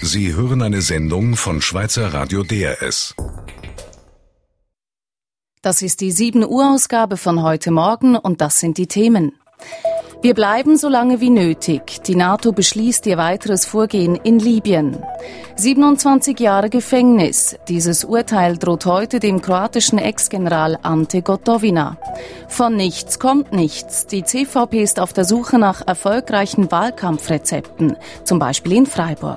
Sie hören eine Sendung von Schweizer Radio DRS. Das ist die 7 Uhr Ausgabe von heute Morgen und das sind die Themen. Wir bleiben so lange wie nötig. Die NATO beschließt ihr weiteres Vorgehen in Libyen. 27 Jahre Gefängnis. Dieses Urteil droht heute dem kroatischen Ex-General Ante Gotovina. Von nichts kommt nichts. Die CVP ist auf der Suche nach erfolgreichen Wahlkampfrezepten, zum Beispiel in Freiburg.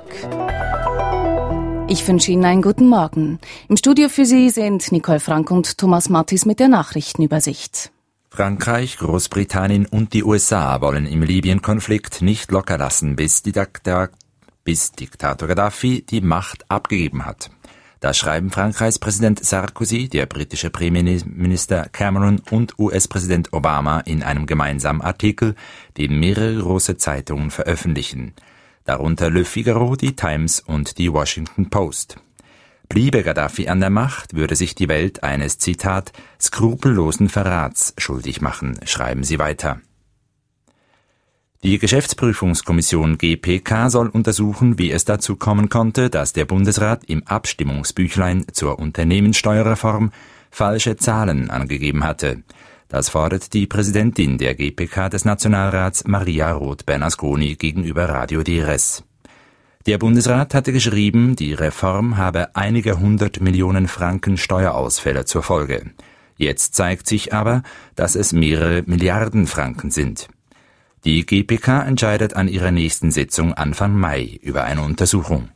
Ich wünsche Ihnen einen guten Morgen. Im Studio für Sie sind Nicole Frank und Thomas Mattis mit der Nachrichtenübersicht. Frankreich, Großbritannien und die USA wollen im Libyen-Konflikt nicht lockerlassen, bis Diktator Gaddafi die Macht abgegeben hat. Das schreiben Frankreichs Präsident Sarkozy, der britische Premierminister Cameron und US-Präsident Obama in einem gemeinsamen Artikel, den mehrere große Zeitungen veröffentlichen. Darunter Le Figaro, die Times und die Washington Post. Bliebe Gaddafi an der Macht, würde sich die Welt eines, Zitat, skrupellosen Verrats schuldig machen, schreiben sie weiter. Die Geschäftsprüfungskommission GPK soll untersuchen, wie es dazu kommen konnte, dass der Bundesrat im Abstimmungsbüchlein zur Unternehmenssteuerreform falsche Zahlen angegeben hatte. Das fordert die Präsidentin der GPK des Nationalrats Maria Roth-Bernasconi gegenüber Radio DRS. Der Bundesrat hatte geschrieben, die Reform habe einige 100 Millionen Franken Steuerausfälle zur Folge. Jetzt zeigt sich aber, dass es mehrere Milliarden Franken sind. Die GPK entscheidet an ihrer nächsten Sitzung Anfang Mai über eine Untersuchung.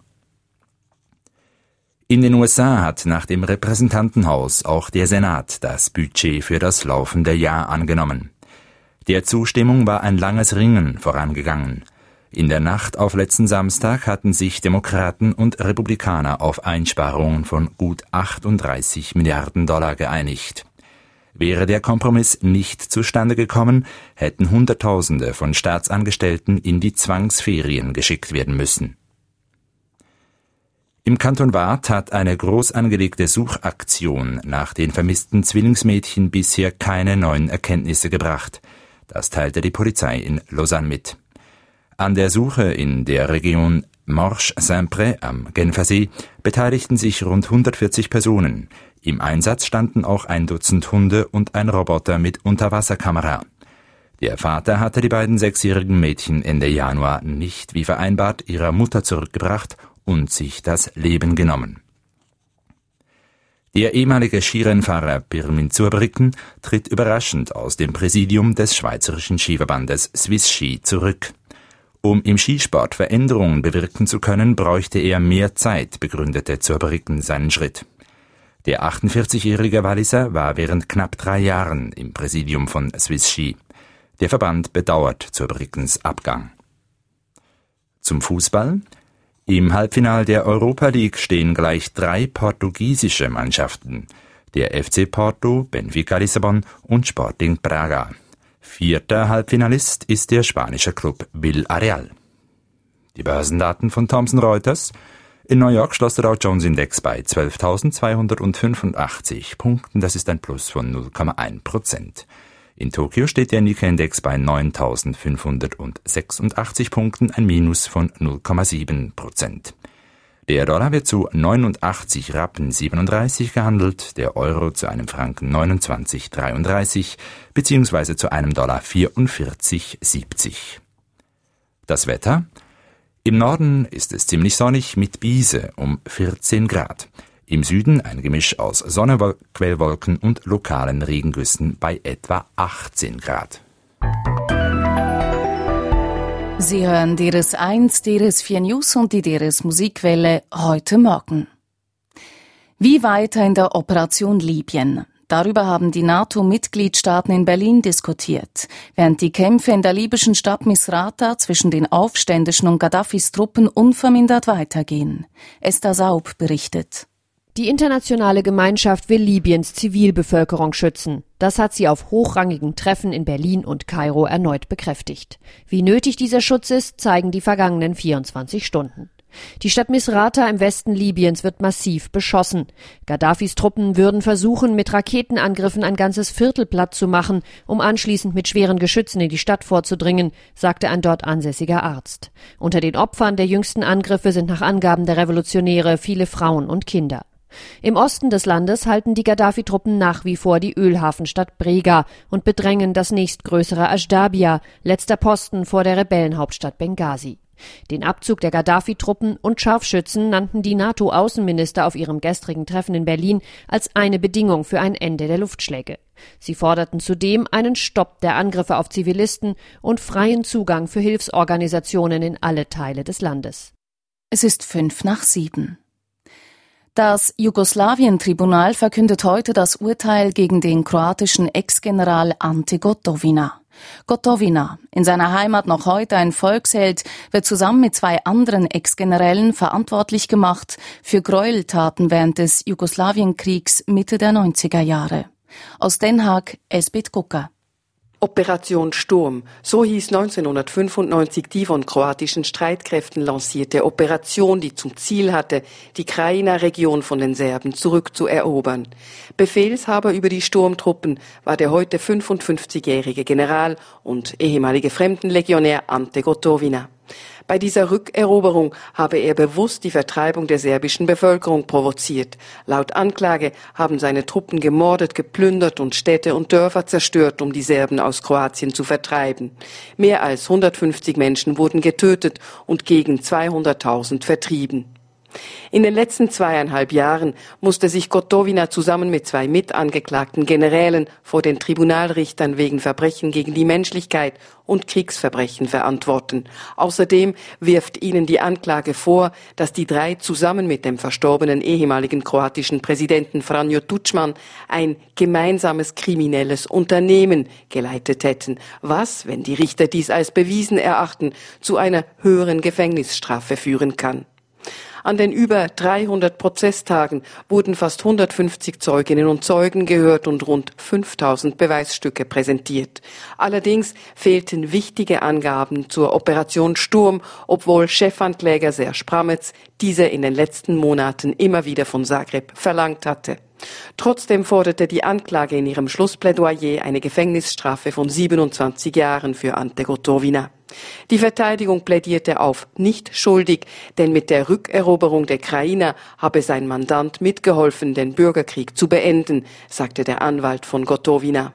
In den USA hat nach dem Repräsentantenhaus auch der Senat das Budget für das laufende Jahr angenommen. Der Zustimmung war ein langes Ringen vorangegangen. In der Nacht auf letzten Samstag hatten sich Demokraten und Republikaner auf Einsparungen von gut 38 Milliarden Dollar geeinigt. Wäre der Kompromiss nicht zustande gekommen, hätten Hunderttausende von Staatsangestellten in die Zwangsferien geschickt werden müssen. Im Kanton Waadt hat eine groß angelegte Suchaktion nach den vermissten Zwillingsmädchen bisher keine neuen Erkenntnisse gebracht. Das teilte die Polizei in Lausanne mit. An der Suche in der Region Morges-Saint-Pré am Genfersee beteiligten sich rund 140 Personen. Im Einsatz standen auch ein Dutzend Hunde und ein Roboter mit Unterwasserkamera. Der Vater hatte die beiden 6-jährigen Mädchen Ende Januar nicht wie vereinbart ihrer Mutter zurückgebracht und sich das Leben genommen. Der ehemalige Skirennfahrer Pirmin Zurbriggen tritt überraschend aus dem Präsidium des Schweizerischen Skiverbandes Swiss Ski zurück. Um im Skisport Veränderungen bewirken zu können, bräuchte er mehr Zeit, begründete Zurbriggen seinen Schritt. Der 48-jährige Walliser war während knapp 3 Jahren im Präsidium von Swiss Ski. Der Verband bedauert Zurbriggens Abgang. Zum Fußball. Im Halbfinale der Europa League stehen gleich 3 portugiesische Mannschaften. Der FC Porto, Benfica Lissabon und Sporting Braga. 4. Halbfinalist ist der spanische Club Villarreal. Die Börsendaten von Thomson Reuters. In New York schloss der Dow Jones Index bei 12.285 Punkten, das ist ein Plus von 0,1%. In Tokio steht der Nikkei-Index bei 9.586 Punkten, ein Minus von 0,7%. Der Dollar wird zu 89 Rappen 37 gehandelt, der Euro zu einem Franken 29,33 bzw. zu einem Dollar 44,70. Das Wetter? Im Norden ist es ziemlich sonnig mit Biese um 14 Grad. Im Süden ein Gemisch aus Sonne, Quellwolken und lokalen Regengüssen bei etwa 18 Grad. Sie hören DRS 1, DRS 4 News und die DRS Musikwelle heute Morgen. Wie weiter in der Operation Libyen? Darüber haben die NATO-Mitgliedstaaten in Berlin diskutiert, während die Kämpfe in der libyschen Stadt Misrata zwischen den Aufständischen und Gaddafis Truppen unvermindert weitergehen. Esther Saub berichtet. Die internationale Gemeinschaft will Libyens Zivilbevölkerung schützen. Das hat sie auf hochrangigen Treffen in Berlin und Kairo erneut bekräftigt. Wie nötig dieser Schutz ist, zeigen die vergangenen 24 Stunden. Die Stadt Misrata im Westen Libyens wird massiv beschossen. Gaddafis Truppen würden versuchen, mit Raketenangriffen ein ganzes Viertel platt zu machen, um anschließend mit schweren Geschützen in die Stadt vorzudringen, sagte ein dort ansässiger Arzt. Unter den Opfern der jüngsten Angriffe sind nach Angaben der Revolutionäre viele Frauen und Kinder. Im Osten des Landes halten die Gaddafi-Truppen nach wie vor die Ölhafenstadt Brega und bedrängen das nächstgrößere Ashdabia, letzter Posten vor der Rebellenhauptstadt Benghazi. Den Abzug der Gaddafi-Truppen und Scharfschützen nannten die NATO-Außenminister auf ihrem gestrigen Treffen in Berlin als eine Bedingung für ein Ende der Luftschläge. Sie forderten zudem einen Stopp der Angriffe auf Zivilisten und freien Zugang für Hilfsorganisationen in alle Teile des Landes. Es ist 6:55. Das Jugoslawien-Tribunal verkündet heute das Urteil gegen den kroatischen Ex-General Ante Gotovina. Gotovina, in seiner Heimat noch heute ein Volksheld, wird zusammen mit 2 anderen Ex-Generälen verantwortlich gemacht für Gräueltaten während des Jugoslawienkriegs Mitte der 90er Jahre. Aus Den Haag, Esbit Kuka. Operation Sturm, so hieß 1995 die von kroatischen Streitkräften lancierte Operation, die zum Ziel hatte, die Krajina-Region von den Serben zurückzuerobern. Befehlshaber über die Sturmtruppen war der heute 55-jährige General und ehemalige Fremdenlegionär Ante Gotovina. Bei dieser Rückeroberung habe er bewusst die Vertreibung der serbischen Bevölkerung provoziert. Laut Anklage haben seine Truppen gemordet, geplündert und Städte und Dörfer zerstört, um die Serben aus Kroatien zu vertreiben. Mehr als 150 Menschen wurden getötet und gegen 200.000 vertrieben. In den letzten 2,5 Jahren musste sich Gotovina zusammen mit 2 mitangeklagten Generälen vor den Tribunalrichtern wegen Verbrechen gegen die Menschlichkeit und Kriegsverbrechen verantworten. Außerdem wirft ihnen die Anklage vor, dass die 3 zusammen mit dem verstorbenen ehemaligen kroatischen Präsidenten Franjo Tuđman ein gemeinsames kriminelles Unternehmen geleitet hätten, was, wenn die Richter dies als bewiesen erachten, zu einer höheren Gefängnisstrafe führen kann. An den über 300 Prozesstagen wurden fast 150 Zeuginnen und Zeugen gehört und rund 5000 Beweisstücke präsentiert. Allerdings fehlten wichtige Angaben zur Operation Sturm, obwohl Chefankläger Serge Prametz diese in den letzten Monaten immer wieder von Zagreb verlangt hatte. Trotzdem forderte die Anklage in ihrem Schlussplädoyer eine Gefängnisstrafe von 27 Jahren für Ante Gotovina. Die Verteidigung plädierte auf nicht schuldig, denn mit der Rückeroberung der Krajina habe sein Mandant mitgeholfen, den Bürgerkrieg zu beenden, sagte der Anwalt von Gotovina.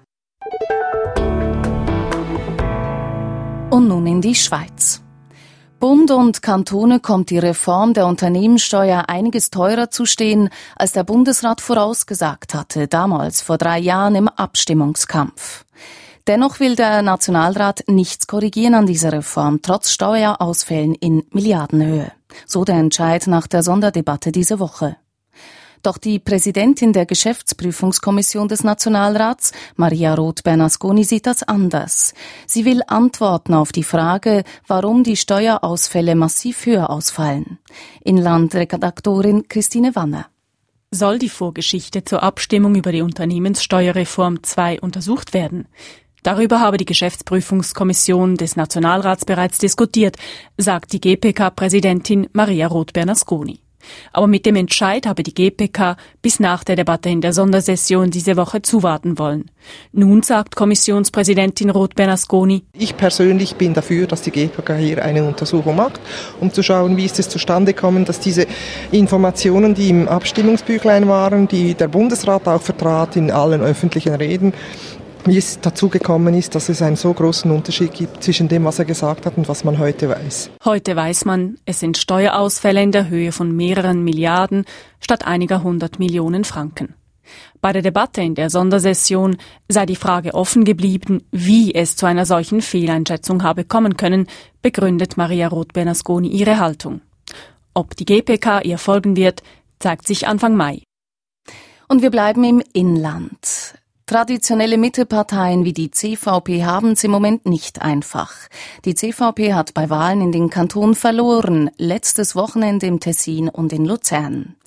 Und nun in die Schweiz. Bund und Kantone kommt die Reform der Unternehmenssteuer einiges teurer zu stehen, als der Bundesrat vorausgesagt hatte, damals vor 3 Jahren im Abstimmungskampf. Dennoch will der Nationalrat nichts korrigieren an dieser Reform, trotz Steuerausfällen in Milliardenhöhe. So der Entscheid nach der Sonderdebatte diese Woche. Doch die Präsidentin der Geschäftsprüfungskommission des Nationalrats, Maria Roth-Bernasconi, sieht das anders. Sie will Antworten auf die Frage, warum die Steuerausfälle massiv höher ausfallen. Inlandredaktorin Christine Wanner. Soll die Vorgeschichte zur Abstimmung über die Unternehmenssteuerreform 2 untersucht werden? Darüber habe die Geschäftsprüfungskommission des Nationalrats bereits diskutiert, sagt die GPK-Präsidentin Maria Roth-Bernasconi. Aber mit dem Entscheid habe die GPK bis nach der Debatte in der Sondersession diese Woche zuwarten wollen. Nun sagt Kommissionspräsidentin Roth-Bernasconi: Ich persönlich bin dafür, dass die GPK hier eine Untersuchung macht, um zu schauen, wie ist es zustande gekommen, dass diese Informationen, die im Abstimmungsbüchlein waren, die der Bundesrat auch vertrat in allen öffentlichen Reden, wie es dazu gekommen ist, dass es einen so großen Unterschied gibt zwischen dem, was er gesagt hat und was man heute weiß. Heute weiß man, es sind Steuerausfälle in der Höhe von mehreren Milliarden statt einiger 100 Millionen Franken. Bei der Debatte in der Sondersession sei die Frage offen geblieben, wie es zu einer solchen Fehleinschätzung habe kommen können, begründet Maria Roth-Bernasconi ihre Haltung. Ob die GPK ihr folgen wird, zeigt sich Anfang Mai. Und wir bleiben im Inland. Traditionelle Mitteparteien wie die CVP haben es im Moment nicht einfach. Die CVP hat bei Wahlen in den Kantonen verloren, letztes Wochenende im Tessin und in Luzern.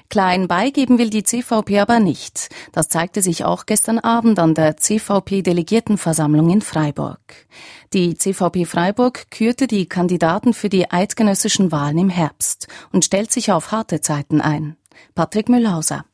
Klein beigeben will die CVP aber nicht. Das zeigte sich auch gestern Abend an der CVP-Delegiertenversammlung in Freiburg. Die CVP Freiburg kürte die Kandidaten für die eidgenössischen Wahlen im Herbst und stellt sich auf harte Zeiten ein. Patrick Mühlhauser.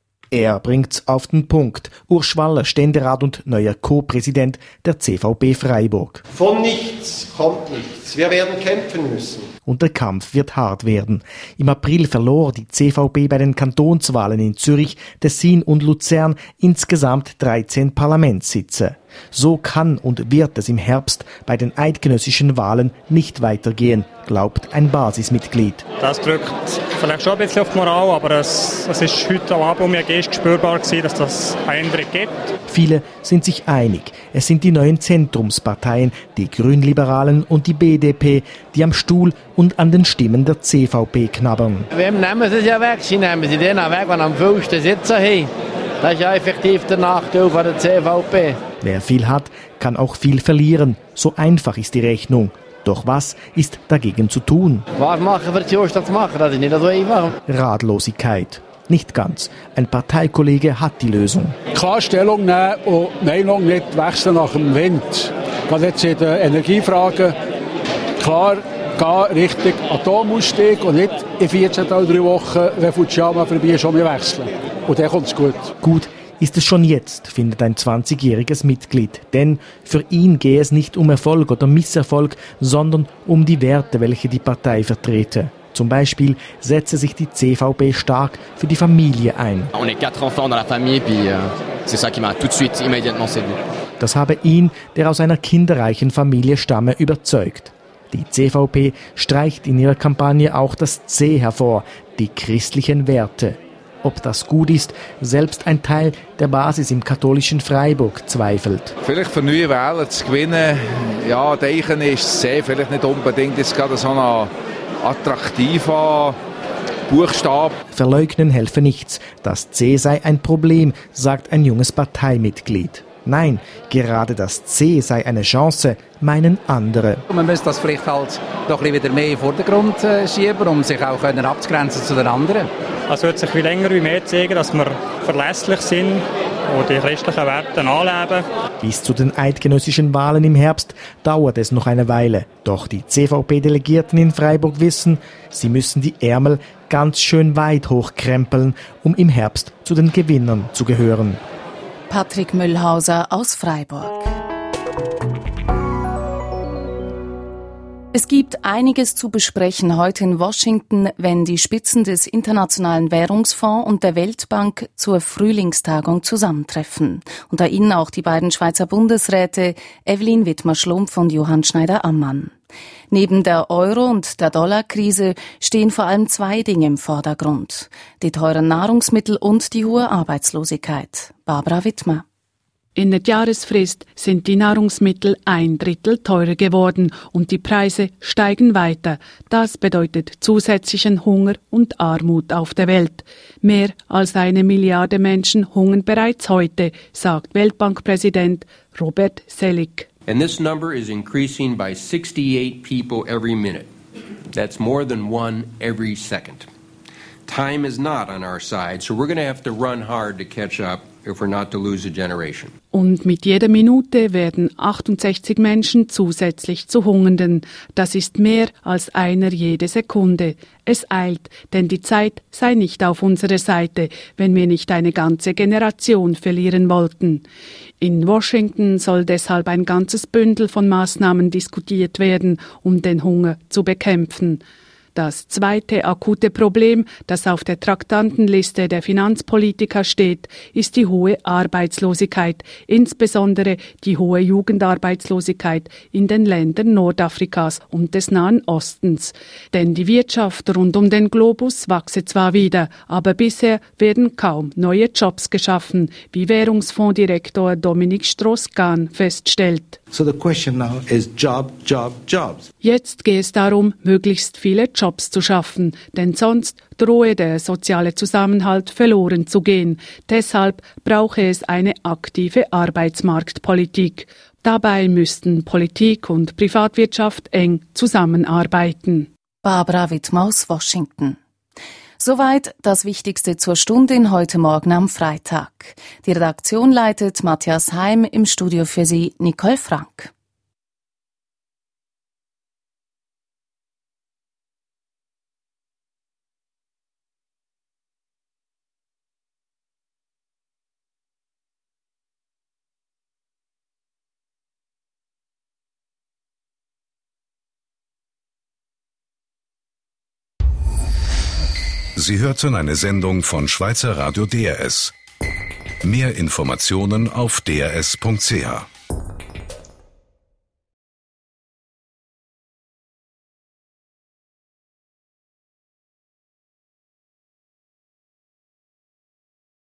Er bringt's auf den Punkt. Urs Schwaller, Ständerat und neuer Co-Präsident der CVP Freiburg. Von nichts kommt nichts. Wir werden kämpfen müssen. Und der Kampf wird hart werden. Im April verlor die CVP bei den Kantonswahlen in Zürich, Tessin und Luzern insgesamt 13 Parlamentssitze. So kann und wird es im Herbst bei den eidgenössischen Wahlen nicht weitergehen, glaubt ein Basismitglied. Das drückt vielleicht schon ein bisschen auf die Moral, aber es ist heute am Abend mir spürbar gewesen, dass das eine Änderung gibt. Viele sind sich einig. Es sind die neuen Zentrumsparteien, die Grünliberalen und die BDP, die am Stuhl und an den Stimmen der CVP knabbern. Wem nehmen sie es ja weg? Sie nehmen sie den weg, die am höchsten sitzen haben. Das ist ja effektiv der Nachteil von der CVP. Wer viel hat, kann auch viel verlieren. So einfach ist die Rechnung. Doch was ist dagegen zu tun? Was machen wir zu statt zu machen? Das ist nicht so einfach. Ratlosigkeit. Nicht ganz. Ein Parteikollege hat die Lösung. Klar Stellung nehmen und Meinung nicht wechseln nach dem Wind. Gerade jetzt in den Energiefragen klar gehen Richtung Atomausstieg und nicht in 14 oder 3 Wochen, wenn Fukushima vorbei ist, schon mehr wechseln. Und dann kommt es gut. Gut ist es schon jetzt, findet ein 20-jähriges Mitglied. Denn für ihn gehe es nicht um Erfolg oder Misserfolg, sondern um die Werte, welche die Partei vertrete. Zum Beispiel setze sich die CVP stark für die Familie ein. On est 4 enfants dans la famille, puis c'est ça qui m'a tout de suite immédiatement séduit. Das habe ihn, der aus einer kinderreichen Familie stamme, überzeugt. Die CVP streicht in ihrer Kampagne auch das C hervor, die christlichen Werte. Ob das gut ist, selbst ein Teil der Basis im katholischen Freiburg zweifelt. Vielleicht für neue Wähler zu gewinnen, ja, denken ist C vielleicht nicht unbedingt jetzt gerade so ein attraktiver Buchstabe. Verleugnen helfe nichts. Das C sei ein Problem, sagt ein junges Parteimitglied. Nein, gerade das C sei eine Chance, meinen andere. Man müsste das vielleicht halt doch wieder mehr in den Vordergrund schieben, um sich auch abzugrenzen zu den anderen. Es wird sich viel länger wie mehr zeigen, dass wir verlässlich sind und die christlichen Werte anleben. Bis zu den eidgenössischen Wahlen im Herbst dauert es noch eine Weile. Doch die CVP-Delegierten in Freiburg wissen, sie müssen die Ärmel ganz schön weit hochkrempeln, um im Herbst zu den Gewinnern zu gehören. Patrick Mühlhauser aus Freiburg. Es gibt einiges zu besprechen heute in Washington, wenn die Spitzen des Internationalen Währungsfonds und der Weltbank zur Frühlingstagung zusammentreffen. Unter ihnen auch die beiden Schweizer Bundesräte Evelyn Wittmer-Schlumpf und Johann Schneider-Ammann. Neben der Euro- und der Dollarkrise stehen vor allem 2 Dinge im Vordergrund: die teuren Nahrungsmittel und die hohe Arbeitslosigkeit. Barbara Wittmer. In der Jahresfrist sind die Nahrungsmittel 1/3 teurer geworden und die Preise steigen weiter. Das bedeutet zusätzlichen Hunger und Armut auf der Welt. Mehr als 1 Milliarde Menschen hungern bereits heute, sagt Weltbankpräsident Robert Selig. And this number is increasing by 68 people every minute. That's more than 1 every second. Time is not on our side, so we're going to have to run hard to catch up if we're not to lose a generation. Und mit jeder Minute werden 68 Menschen zusätzlich zu Hungernden. Das ist mehr als einer jede Sekunde. Es eilt, denn die Zeit sei nicht auf unserer Seite, wenn wir nicht eine ganze Generation verlieren wollten. In Washington soll deshalb ein ganzes Bündel von Maßnahmen diskutiert werden, um den Hunger zu bekämpfen. Das zweite akute Problem, das auf der Traktandenliste der Finanzpolitiker steht, ist die hohe Arbeitslosigkeit, insbesondere die hohe Jugendarbeitslosigkeit in den Ländern Nordafrikas und des Nahen Ostens. Denn die Wirtschaft rund um den Globus wachse zwar wieder, aber bisher werden kaum neue Jobs geschaffen, wie Währungsfondsdirektor Dominik Strauss-Kahn feststellt. So the question now is job, job, jobs. Jetzt geht es darum, möglichst viele Jobs zu schaffen, denn sonst drohe der soziale Zusammenhalt verloren zu gehen. Deshalb brauche es eine aktive Arbeitsmarktpolitik. Dabei müssten Politik und Privatwirtschaft eng zusammenarbeiten. Barbara Wittmer aus Washington. Soweit das Wichtigste zur Stunde in heute Morgen am Freitag. Die Redaktion leitet Matthias Heim, im Studio für Sie Nicole Frank. Sie hörten eine Sendung von Schweizer Radio DRS. Mehr Informationen auf drs.ch.